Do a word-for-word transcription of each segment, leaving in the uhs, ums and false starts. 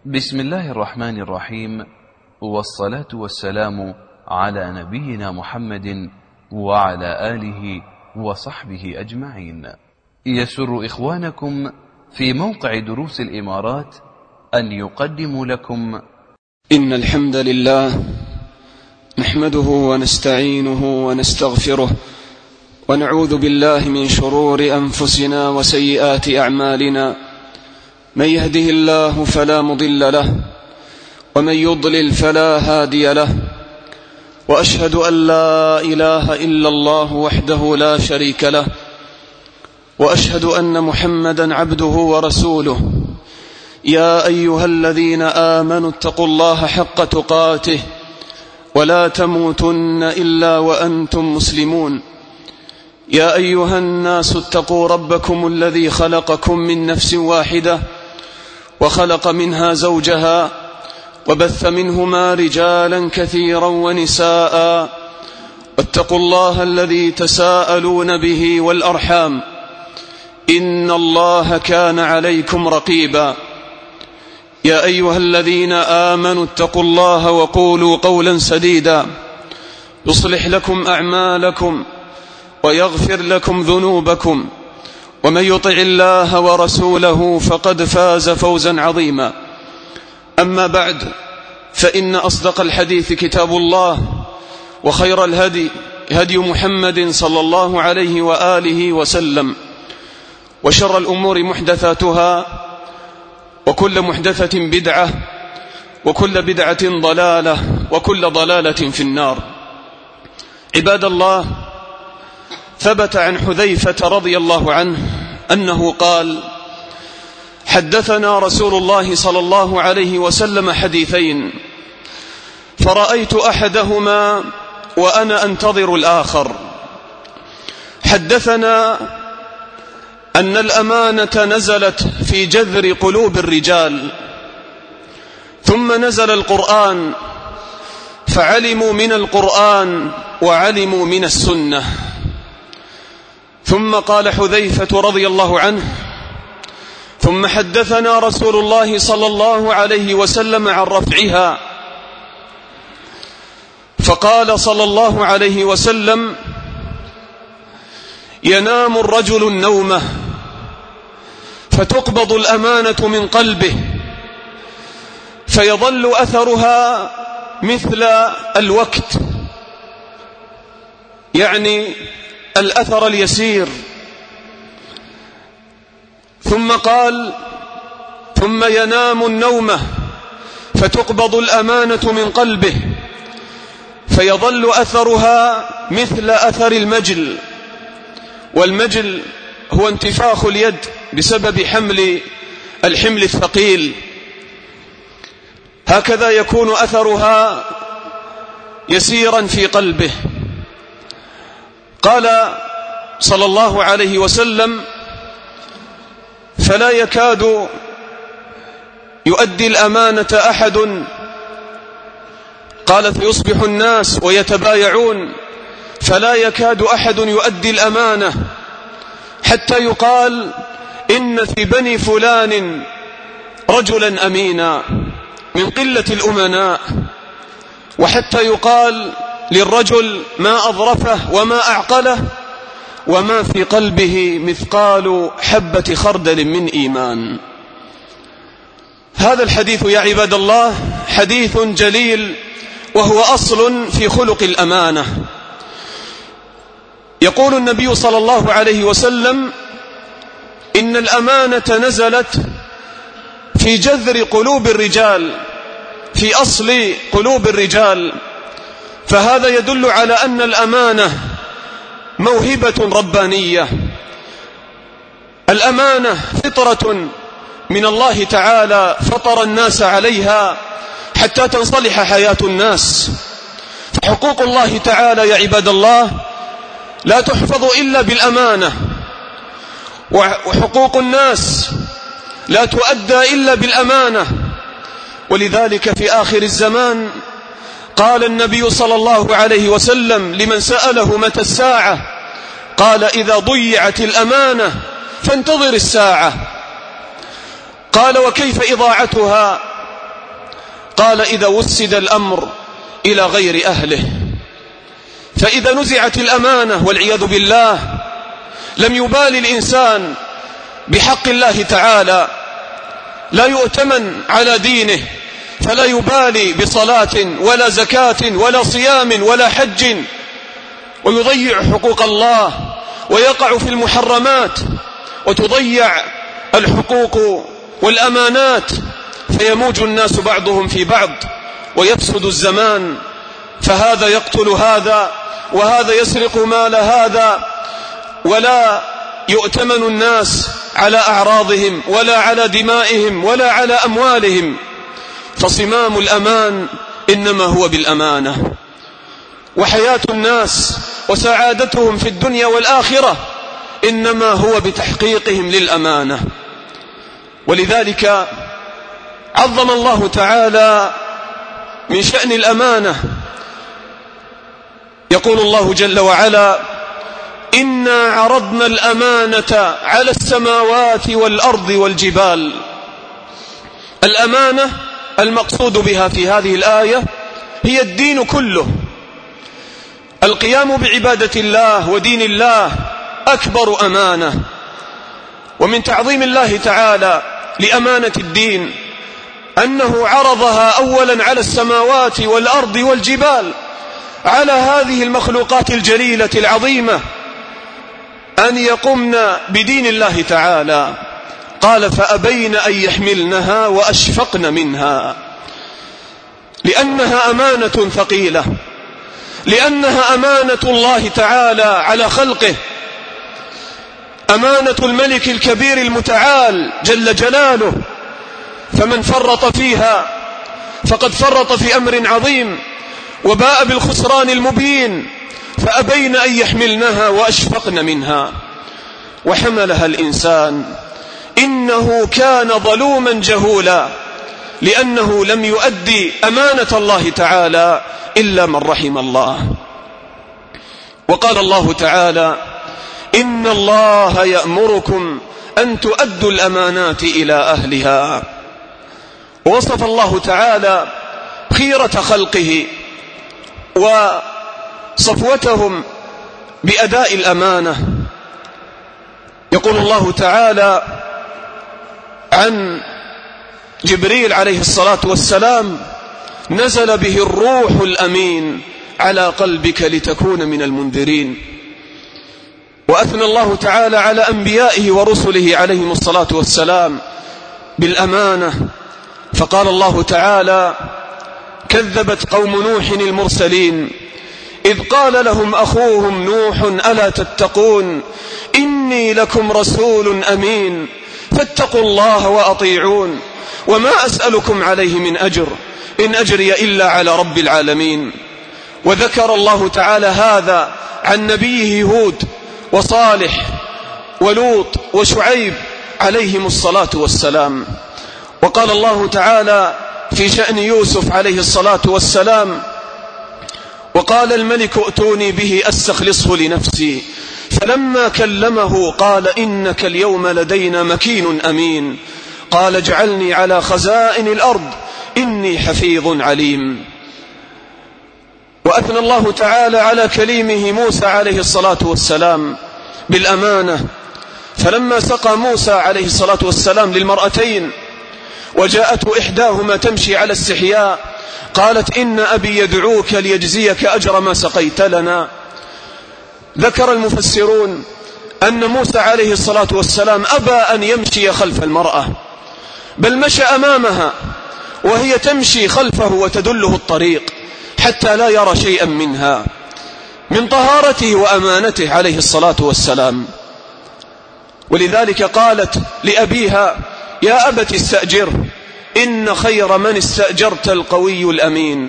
بسم الله الرحمن الرحيم، والصلاة والسلام على نبينا محمد وعلى آله وصحبه أجمعين. يسر إخوانكم في موقع دروس الإمارات أن يقدموا لكم إن الحمد لله نحمده ونستعينه ونستغفره ونعوذ بالله من شرور أنفسنا وسيئات أعمالنا. من يهده الله فلا مضل له ومن يضلل فلا هادي له، وأشهد أن لا إله إلا الله وحده لا شريك له، وأشهد أن محمدا عبده ورسوله. يا أيها الذين آمنوا اتقوا الله حق تقاته ولا تموتن إلا وأنتم مسلمون. يا أيها الناس اتقوا ربكم الذي خلقكم من نفس واحدة وخلق منها زوجها وبث منهما رجالا كثيرا ونساء، واتقوا الله الذي تساءلون به والأرحام إن الله كان عليكم رقيبا. يا أيها الذين آمنوا اتقوا الله وقولوا قولا سديدا يصلح لكم أعمالكم ويغفر لكم ذنوبكم، ومن يطع الله ورسوله فقد فاز فوزا عظيما. أما بعد، فإن أصدق الحديث كتاب الله، وخير الهدي هدي محمد صلى الله عليه وآله وسلم، وشر الأمور محدثاتها، وكل محدثة بدعة، وكل بدعة ضلالة، وكل ضلالة في النار. عباد الله، ثبت عن حذيفة رضي الله عنه أنه قال: حدثنا رسول الله صلى الله عليه وسلم حديثين، فرأيت أحدهما وأنا أنتظر الآخر. حدثنا أن الأمانة نزلت في جذر قلوب الرجال، ثم نزل القرآن فعلموا من القرآن وعلموا من السنة. ثم قال حذيفة رضي الله عنه: ثم حدثنا رسول الله صلى الله عليه وسلم عن رفعها، فقال صلى الله عليه وسلم: ينام الرجل النومة فتقبض الأمانة من قلبه فيظل أثرها مثل الوقت، يعني الأثر اليسير. ثم قال: ثم ينام النومة فتقبض الأمانة من قلبه فيظل أثرها مثل أثر المجل، والمجل هو انتفاخ اليد بسبب حمل الحمل الثقيل، هكذا يكون أثرها يسيرا في قلبه. قال صلى الله عليه وسلم: فلا يكاد يؤدي الأمانة أحد، قال: فيصبح الناس ويتبايعون، فلا يكاد أحد يؤدي الأمانة حتى يقال إن في بني فلان رجلا أمينا من قلة الأمناء، وحتى يقال للرجل ما أظرفه وما أعقله وما في قلبه مثقال حبة خردل من إيمان. هذا الحديث يا عباد الله حديث جليل، وهو أصل في خلق الأمانة. يقول النبي صلى الله عليه وسلم: إن الأمانة نزلت في جذر قلوب الرجال، في أصل قلوب الرجال. فهذا يدل على أن الأمانة موهبة ربانية. الأمانة فطرة من الله تعالى فطر الناس عليها حتى تنصلح حياة الناس. فحقوق الله تعالى يا عباد الله لا تحفظ إلا بالأمانة، وحقوق الناس لا تؤدى إلا بالأمانة. ولذلك في آخر الزمان قال النبي صلى الله عليه وسلم لمن سأله متى الساعة، قال: إذا ضيعت الأمانة فانتظر الساعة. قال: وكيف إضاعتها؟ قال إذا وسد الأمر إلى غير أهله. فإذا نزعت الأمانة والعياذ بالله لم يبالي الإنسان بحق الله تعالى، لا يؤتمن على دينه، فلا يبالي بصلاة ولا زكاة ولا صيام ولا حج، ويضيع حقوق الله ويقع في المحرمات، وتضيع الحقوق والأمانات، فيموج الناس بعضهم في بعض ويفسد الزمان، فهذا يقتل هذا وهذا يسرق مال هذا، ولا يؤتمن الناس على أعراضهم ولا على دمائهم ولا على أموالهم. فصمام الأمان إنما هو بالأمانة، وحياة الناس وسعادتهم في الدنيا والآخرة إنما هو بتحقيقهم للأمانة. ولذلك عظم الله تعالى من شأن الأمانة. يقول الله جل وعلا: إنا عرضنا الأمانة على السماوات والأرض والجبال. الأمانة المقصود بها في هذه الآية هي الدين كله. القيام بعبادة الله ودين الله أكبر أمانة. ومن تعظيم الله تعالى لأمانة الدين أنه عرضها أولا على السماوات والأرض والجبال، على هذه المخلوقات الجليلة العظيمة، أن يقمن بدين الله تعالى. قال: فأبين أن يحملنها وأشفقن منها، لأنها أمانة ثقيلة، لأنها أمانة الله تعالى على خلقه، أمانة الملك الكبير المتعال جل جلاله. فمن فرط فيها فقد فرط في أمر عظيم وباء بالخسران المبين. فأبين أن يحملنها وأشفقن منها، وحملها الإنسان إنه كان ظلوما جهولا، لأنه لم يؤدي أمانة الله تعالى إلا من رحم الله. وقال الله تعالى: إن الله يأمركم أن تؤدوا الأمانات إلى أهلها. ووصف الله تعالى خيرة خلقه وصفوتهم بأداء الأمانة. يقول الله تعالى عن جبريل عليه الصلاة والسلام: نزل به الروح الأمين على قلبك لتكون من المنذرين. وأثنى الله تعالى على أنبيائه ورسله عليهم الصلاة والسلام بالأمانة، فقال الله تعالى: كذبت قوم نوح المرسلين إذ قال لهم أخوهم نوح ألا تتقون إني لكم رسول أمين فاتقوا الله وأطيعون وما أسألكم عليه من أجر إن أجري إلا على رب العالمين. وذكر الله تعالى هذا عن نبيه هود وصالح ولوط وشعيب عليهم الصلاة والسلام. وقال الله تعالى في شأن يوسف عليه الصلاة والسلام: وقال الملك ائتوني به أستخلصه لنفسي فلما كلمه قال إنك اليوم لدينا مكين أمين قال اجعلني على خزائن الأرض إني حفيظ عليم. وأثنى الله تعالى على كليمه موسى عليه الصلاة والسلام بالأمانة، فلما سقى موسى عليه الصلاة والسلام للمرأتين وجاءته إحداهما تمشي على استحياء قالت إن أبي يدعوك ليجزيك أجر ما سقيت لنا. ذكر المفسرون أن موسى عليه الصلاة والسلام أبى أن يمشي خلف المرأة، بل مشى أمامها وهي تمشي خلفه وتدله الطريق حتى لا يرى شيئا منها من طهارته وأمانته عليه الصلاة والسلام. ولذلك قالت لأبيها: يا أبت استأجر إن خير من استأجرت القوي الأمين.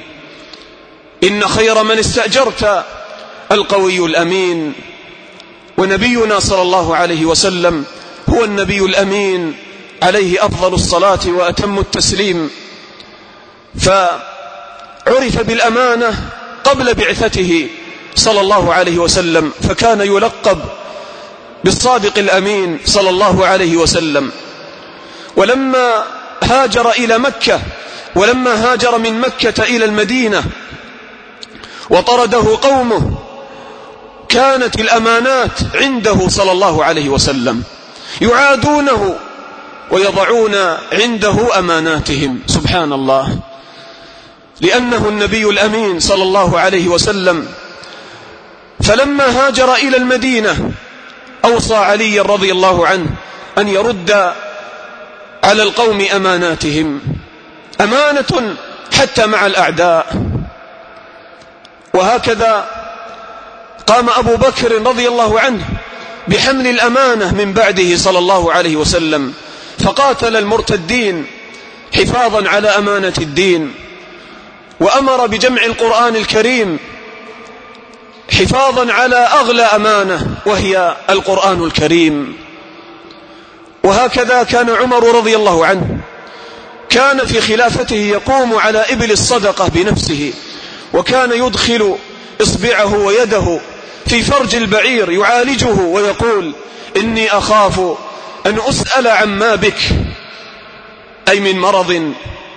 إن خير من استأجرت القوي الأمين. ونبينا صلى الله عليه وسلم هو النبي الأمين عليه أفضل الصلاة وأتم التسليم، فعرف بالأمانة قبل بعثته صلى الله عليه وسلم، فكان يلقب بالصادق الأمين صلى الله عليه وسلم. ولما هاجر إلى مكة ولما هاجر من مكة إلى المدينة وطرده قومه كانت الأمانات عنده صلى الله عليه وسلم، يعادونه ويضعون عنده أماناتهم. سبحان الله، لأنه النبي الأمين صلى الله عليه وسلم. فلما هاجر إلى المدينة أوصى علي رضي الله عنه أن يرد على القوم أماناتهم، أمانة حتى مع الأعداء. وهكذا قام أبو بكر رضي الله عنه بحمل الأمانة من بعده صلى الله عليه وسلم، فقاتل المرتدين حفاظا على أمانة الدين، وأمر بجمع القرآن الكريم حفاظا على أغلى أمانة وهي القرآن الكريم. وهكذا كان عمر رضي الله عنه، كان في خلافته يقوم على إبل الصدقة بنفسه، وكان يدخل إصبعه ويده في فرج البعير يعالجه ويقول: إني أخاف أن أسأل عما بك، أي من مرض.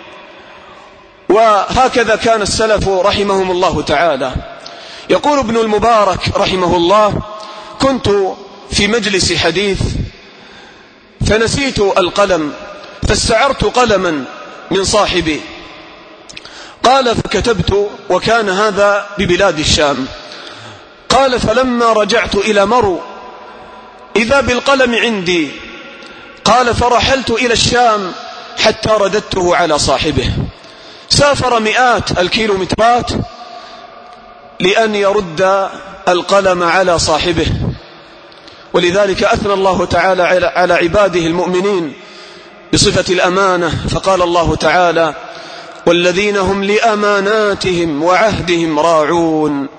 وهكذا كان السلف رحمهم الله تعالى. يقول ابن المبارك رحمه الله: كنت في مجلس حديث فنسيت القلم فاستعرت قلما من صاحبي، قال فكتبت، وكان هذا ببلاد الشام. قال فلما رجعت إلى مرو إذا بالقلم عندي، قال فرحلت إلى الشام حتى رددته على صاحبه. سافر مئات الكيلومترات لأن يرد القلم على صاحبه. ولذلك أثنى الله تعالى على عباده المؤمنين بصفة الأمانة، فقال الله تعالى: والذين هم لأماناتهم وعهدهم راعون.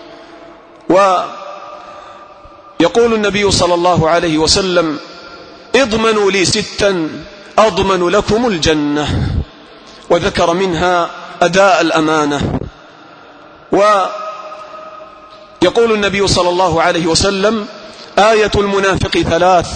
ويقول النبي صلى الله عليه وسلم: اضمنوا لي ستا أضمن لكم الجنة، وذكر منها أداء الأمانة. ويقول النبي صلى الله عليه وسلم: آية المنافق ثلاث: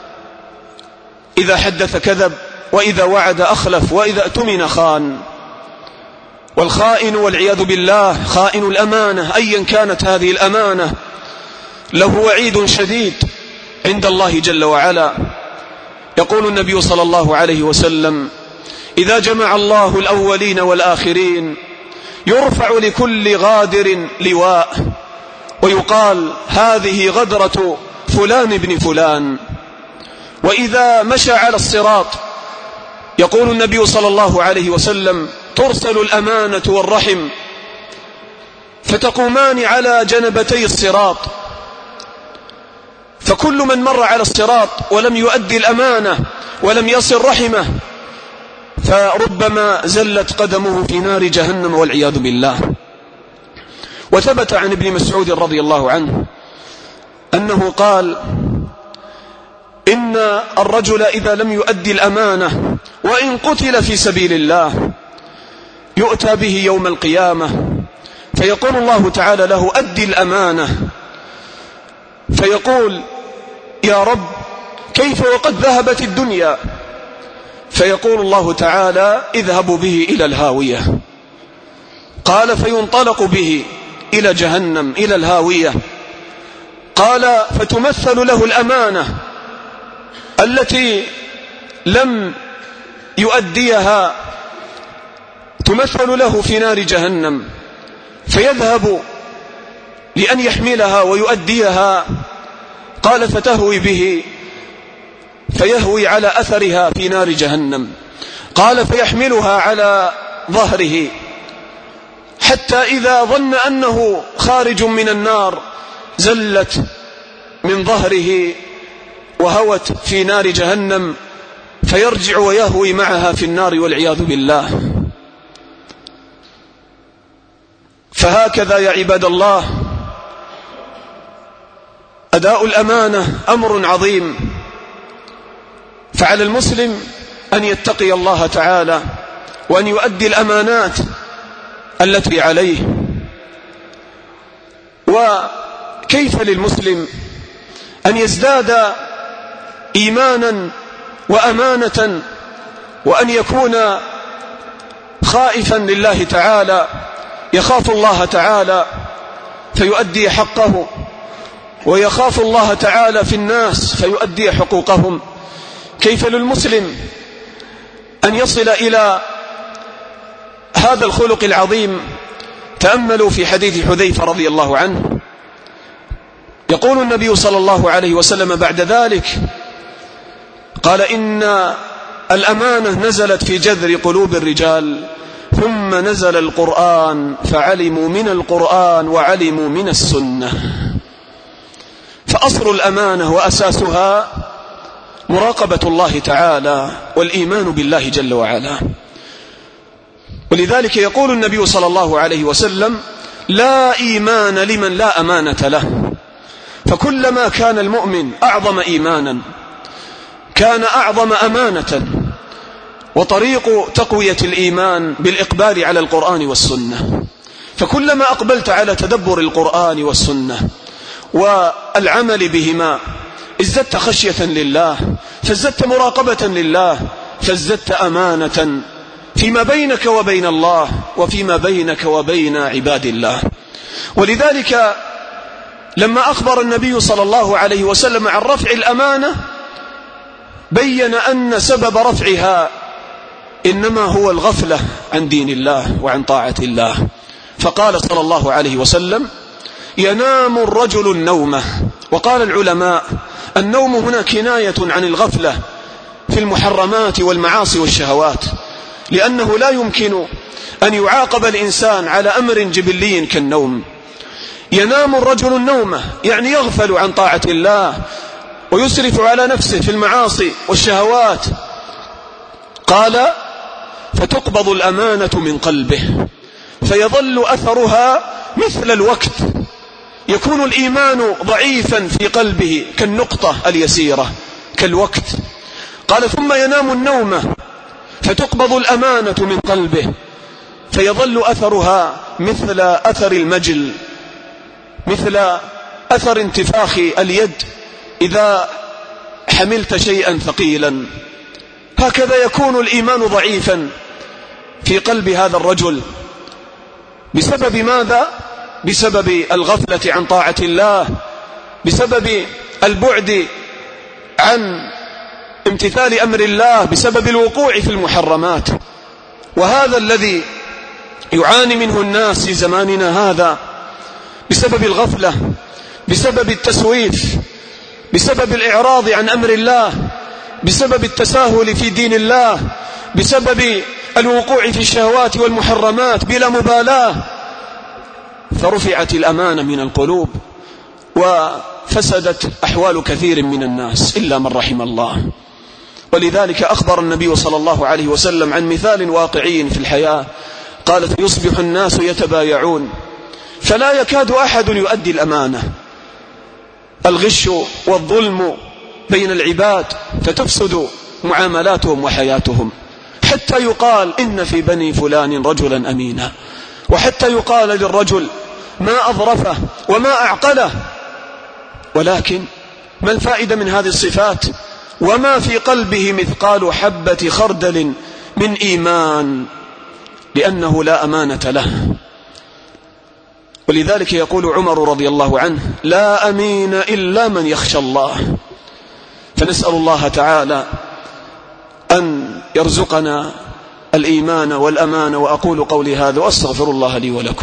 إذا حدث كذب، وإذا وعد أخلف، وإذا اؤتمن خان. والخائن والعياذ بالله خائن الأمانة أيا كانت هذه الأمانة له وعيد شديد عند الله جل وعلا. يقول النبي صلى الله عليه وسلم: إذا جمع الله الأولين والآخرين يرفع لكل غادر لواء، ويقال: هذه غدرة فلان بن فلان. وإذا مشى على الصراط يقول النبي صلى الله عليه وسلم: ترسل الأمانة والرحم فتقومان على جنبتي الصراط، فكل من مر على الصراط ولم يؤدي الأمانة ولم يصل رحمه فربما زلت قدمه في نار جهنم والعياذ بالله. وثبت عن ابن مسعود رضي الله عنه أنه قال: إن الرجل إذا لم يؤدي الأمانة وإن قتل في سبيل الله يؤتى به يوم القيامة فيقول الله تعالى له: أدي الأمانة. فيقول: يا رب كيف وقد ذهبت الدنيا؟ فيقول الله تعالى: اذهبوا به إلى الهاوية. قال: فينطلق به إلى جهنم إلى الهاوية. قال: فتمثل له الأمانة التي لم يؤديها، تمثل له في نار جهنم، فيذهب لأن يحملها ويؤديها. قال: فتهوي به، فيهوي على أثرها في نار جهنم. قال: فيحملها على ظهره حتى إذا ظن أنه خارج من النار زلت من ظهره وهوت في نار جهنم، فيرجع ويهوي معها في النار والعياذ بالله. فهكذا يا عباد الله أداء الأمانة أمر عظيم، فعلى المسلم أن يتقي الله تعالى وأن يؤدي الأمانات التي عليه. وكيف للمسلم أن يزداد إيمانا وأمانة وأن يكون خائفا لله تعالى يخاف الله تعالى فيؤدي حقه، ويخاف الله تعالى في الناس فيؤدي حقوقهم. كيف للمسلم أن يصل إلى هذا الخلق العظيم؟ تأملوا في حديث حذيفة رضي الله عنه، يقول النبي صلى الله عليه وسلم بعد ذلك، قال: إن الأمانة نزلت في جذر قلوب الرجال، ثم نزل القرآن فعلموا من القرآن وعلموا من السنة. فأصل الأمانة وأساسها مراقبة الله تعالى والإيمان بالله جل وعلا. ولذلك يقول النبي صلى الله عليه وسلم: لا إيمان لمن لا أمانة له. فكلما كان المؤمن أعظم إيمانا كان أعظم أمانة. وطريق تقوية الإيمان بالإقبال على القرآن والسنة، فكلما أقبلت على تدبر القرآن والسنة والعمل بهما ازددت خشية لله، فازددت مراقبة لله، فازددت أمانة فيما بينك وبين الله وفيما بينك وبين عباد الله. ولذلك لما أخبر النبي صلى الله عليه وسلم عن رفع الأمانة بين أن سبب رفعها إنما هو الغفلة عن دين الله وعن طاعة الله. فقال صلى الله عليه وسلم: ينام الرجل النومة. وقال العلماء: النوم هنا كناية عن الغفلة في المحرمات والمعاصي والشهوات، لأنه لا يمكن أن يعاقب الإنسان على أمر جبلي كالنوم. ينام الرجل النومة يعني يغفل عن طاعة الله ويسرف على نفسه في المعاصي والشهوات. قال: فتقبض الأمانة من قلبه فيظل أثرها مثل الوقت. يكون الإيمان ضعيفا في قلبه كالنقطة اليسيرة كالوقت. قال: ثم ينام النومة فتقبض الأمانة من قلبه فيظل أثرها مثل أثر المجل، مثل أثر انتفاخ اليد إذا حملت شيئا ثقيلا. هكذا يكون الإيمان ضعيفا في قلب هذا الرجل. بسبب ماذا؟ بسبب الغفلة عن طاعة الله، بسبب البعد عن امتثال أمر الله، بسبب الوقوع في المحرمات. وهذا الذي يعاني منه الناس في زماننا هذا بسبب الغفلة، بسبب التسويف، بسبب الإعراض عن أمر الله، بسبب التساهل في دين الله، بسبب الوقوع في الشهوات والمحرمات بلا مبالاة. فرفعت الأمانة من القلوب وفسدت أحوال كثير من الناس إلا من رحم الله. ولذلك أخبر النبي صلى الله عليه وسلم عن مثال واقعي في الحياة. قال: فيصبح الناس يتبايعون فلا يكاد أحد يؤدي الأمانة. الغش والظلم بين العباد فتفسد معاملاتهم وحياتهم، حتى يقال إن في بني فلان رجلا أمينا، وحتى يقال للرجل ما أظرفه وما أعقله. ولكن ما الفائدة من هذه الصفات وما في قلبه مثقال حبة خردل من إيمان؟ لأنه لا أمانة له. ولذلك يقول عمر رضي الله عنه: لا أمين إلا من يخشى الله. فنسأل الله تعالى أن يرزقنا الإيمان والأمان. وأقول قولي هذا وأستغفر الله لي ولكم.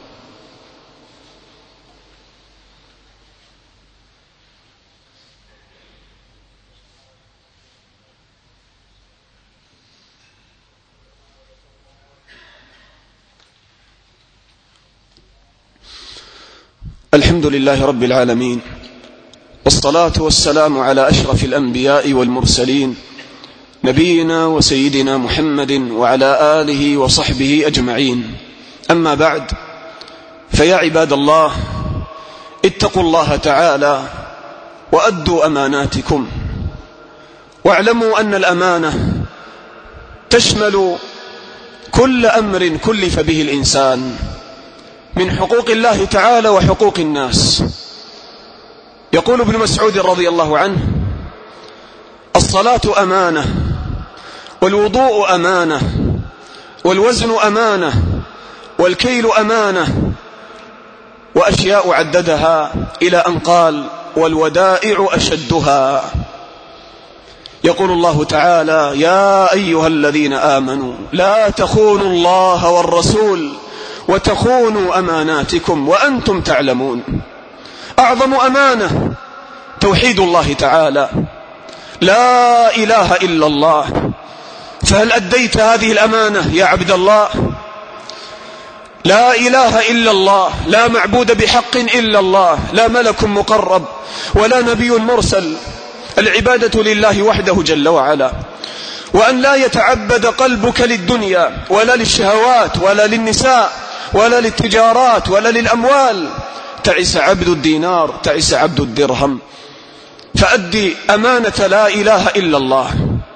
الحمد لله رب العالمين، والصلاة والسلام على أشرف الأنبياء والمرسلين، نبينا وسيدنا محمد وعلى آله وصحبه أجمعين. أما بعد، فيا عباد الله، اتقوا الله تعالى وأدوا أماناتكم، واعلموا أن الأمانة تشمل كل أمر كلف به الإنسان من حقوق الله تعالى وحقوق الناس. يقول ابن مسعود رضي الله عنه: الصلاة أمانة، والوضوء أمانة، والوزن أمانة والكيل أمانة، وأشياء عددها إلى أن قال والودائع أشدها. يقول الله تعالى: يا أيها الذين آمنوا لا تخونوا الله والرسول وتخونوا أماناتكم وأنتم تعلمون. أعظم أمانة توحيد الله تعالى، لا إله إلا الله. فهل أديت هذه الأمانة يا عبد الله؟ لا إله إلا الله، لا معبود بحق إلا الله، لا ملك مقرب ولا نبي مرسل، العبادة لله وحده جل وعلا. وأن لا يتعبد قلبك للدنيا ولا للشهوات ولا للنساء ولا للتجارات ولا للأموال. تعس عبد الدينار، تعس عبد الدرهم. فأدي أمانة لا إله إلا الله.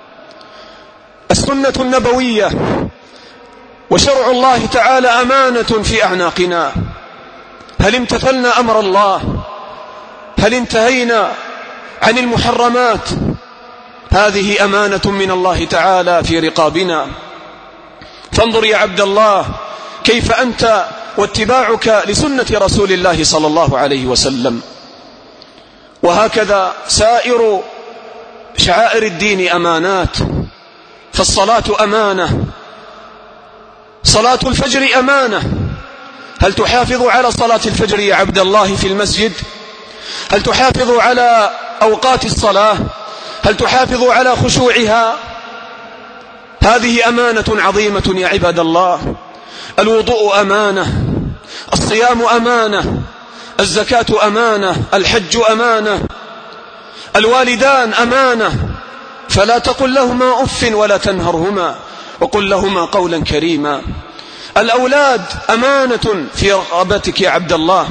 السنة النبوية وشرع الله تعالى أمانة في أعناقنا. هل امتثلنا أمر الله؟ هل انتهينا عن المحرمات؟ هذه أمانة من الله تعالى في رقابنا. فانظر يا عبد الله كيف أنت واتباعك لسنة رسول الله صلى الله عليه وسلم. وهكذا سائر شعائر الدين أمانات. فالصلاة أمانة، صلاة الفجر أمانة. هل تحافظ على صلاة الفجر يا عبد الله في المسجد؟ هل تحافظ على أوقات الصلاة؟ هل تحافظ على خشوعها؟ هذه أمانة عظيمة يا عباد الله. الوضوء أمانة، الصيام أمانة، الزكاة أمانة، الحج أمانة، الوالدان أمانة. فلا تقل لهما أف ولا تنهرهما وقل لهما قولا كريما. الأولاد أمانة في رغبتك يا عبد الله.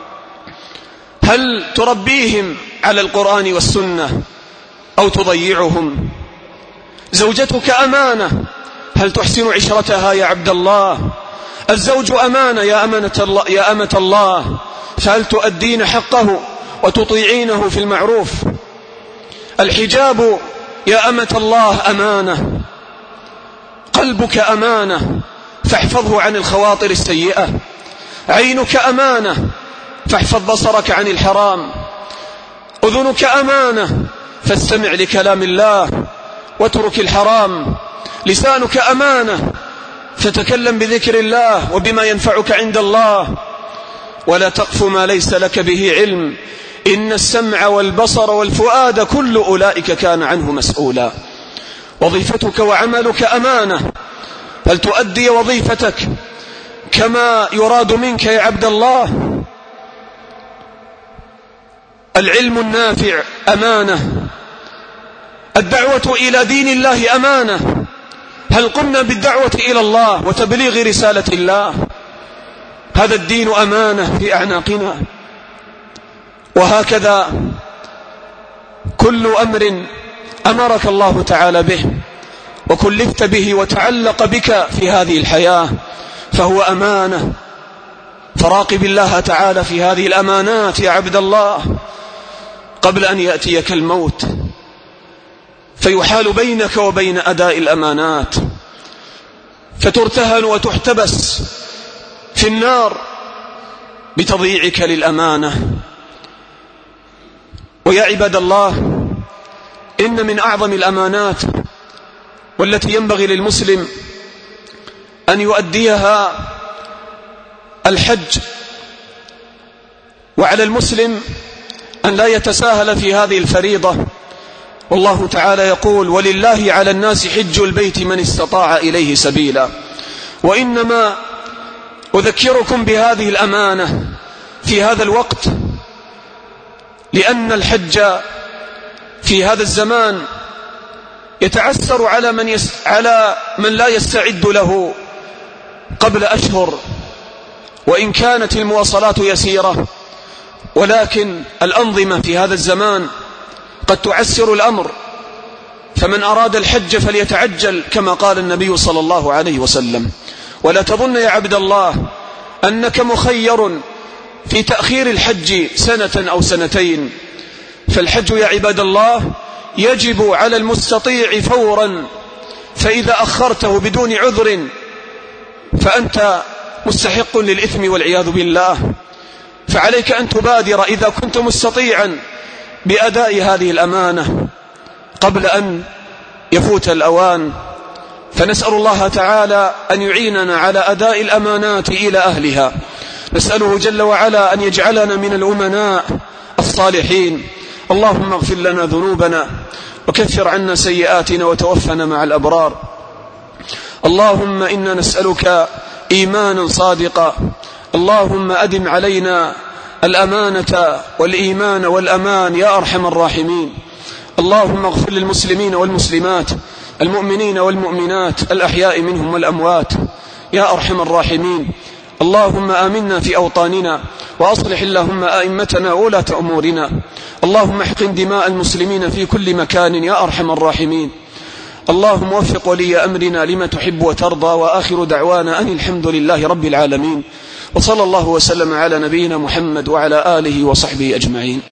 هل تربيهم على القرآن والسنة أو تضيعهم؟ زوجتك أمانة، هل تحسن عشرتها يا عبد الله؟ الزوج أمانة يا أمانة الله يا أمة الله، فهل تؤدين حقه وتطيعينه في المعروف؟ الحجاب يا أمة الله أمانة. قلبك أمانة، فاحفظه عن الخواطر السيئة. عينك أمانة، فاحفظ بصرك عن الحرام. أذنك أمانة، فاستمع لكلام الله واترك الحرام. لسانك أمانة، فتكلم بذكر الله وبما ينفعك عند الله. ولا تقف ما ليس لك به علم، إن السمع والبصر والفؤاد كل أولئك كان عنه مسؤولا. وظيفتك وعملك أمانة، هل تؤدي وظيفتك كما يراد منك يا عبد الله؟ العلم النافع أمانة. الدعوة إلى دين الله أمانة، هل قمنا بالدعوة إلى الله وتبليغ رسالة الله؟ هذا الدين أمانة في أعناقنا. وهكذا كل أمر أمرك الله تعالى به وكلفت به وتعلق بك في هذه الحياة فهو أمانة. فراقب الله تعالى في هذه الأمانات يا عبد الله قبل أن يأتيك الموت فيحال بينك وبين أداء الأمانات، فترتهن وتحتبس في النار بتضييعك للأمانة. ويا عباد الله، إن من أعظم الأمانات والتي ينبغي للمسلم أن يؤديها الحج. وعلى المسلم أن لا يتساهل في هذه الفريضة. والله تعالى يقول: ولله على الناس حج البيت من استطاع إليه سبيلا. وإنما أذكركم بهذه الأمانة في هذا الوقت لأن الحج في هذا الزمان يتعسر على من, يس... على من لا يستعد له قبل أشهر، وإن كانت المواصلات يسيرة، ولكن الأنظمة في هذا الزمان قد تعسر الأمر. فمن أراد الحج فليتعجل كما قال النبي صلى الله عليه وسلم. ولا تظن يا عبد الله أنك مخير في تأخير الحج سنة أو سنتين، فالحج يا عباد الله يجب على المستطيع فورا، فإذا أخرته بدون عذر فأنت مستحق للإثم والعياذ بالله. فعليك أن تبادر إذا كنت مستطيعا بأداء هذه الأمانة قبل أن يفوت الأوان. فنسأل الله تعالى أن يعيننا على أداء الأمانات إلى أهلها. نسأله جل وعلا أن يجعلنا من الأمناء الصالحين. اللهم اغفر لنا ذنوبنا وكفر عنا سيئاتنا وتوفنا مع الأبرار. اللهم إنا نسألك إيمانا صادقا. اللهم أدم علينا الأمانة والإيمان والأمان يا أرحم الراحمين. اللهم اغفر للمسلمين والمسلمات المؤمنين والمؤمنات الأحياء منهم والأموات يا أرحم الراحمين. اللهم آمنا في أوطاننا وأصلح اللهم أئمتنا وولاة أمورنا. اللهم احقن دماء المسلمين في كل مكان يا أرحم الراحمين. اللهم وفق ولي أمرنا لما تحب وترضى. وآخر دعوانا أن الحمد لله رب العالمين، وصلى الله وسلم على نبينا محمد وعلى آله وصحبه أجمعين.